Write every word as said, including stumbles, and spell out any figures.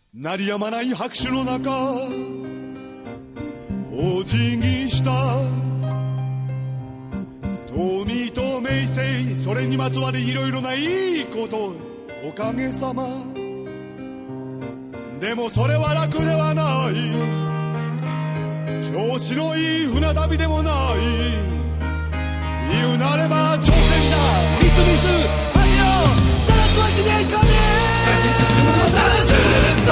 鳴りやまない拍手の中お辞儀した富と名声、それにまつわるいろいろないいことおかげさま。でもそれは楽ではない、調子のいい船旅でもない。言うなれば挑戦だ、ミスミス恥をさらすわけにはいかねえ。勝ち進むのさらず